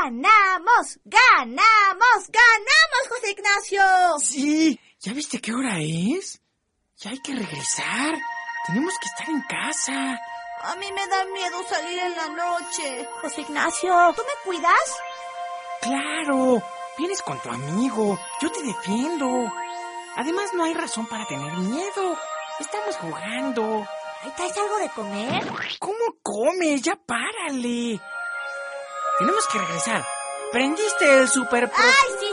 ¡Ganamos! ¡Ganamos! ¡Ganamos, José Ignacio! Sí, ¿ya viste qué hora es? Ya hay que regresar. Tenemos que estar en casa. A mí me da miedo salir en la noche. José Ignacio, ¿tú me cuidas? Claro, vienes con tu amigo. Yo te defiendo. Además, no hay razón para tener miedo. Estamos jugando. ¿Ahí traes algo de comer? ¿Cómo comes? Ya párale. Tenemos que regresar. ¿Prendiste el super... ¡Ay, sí!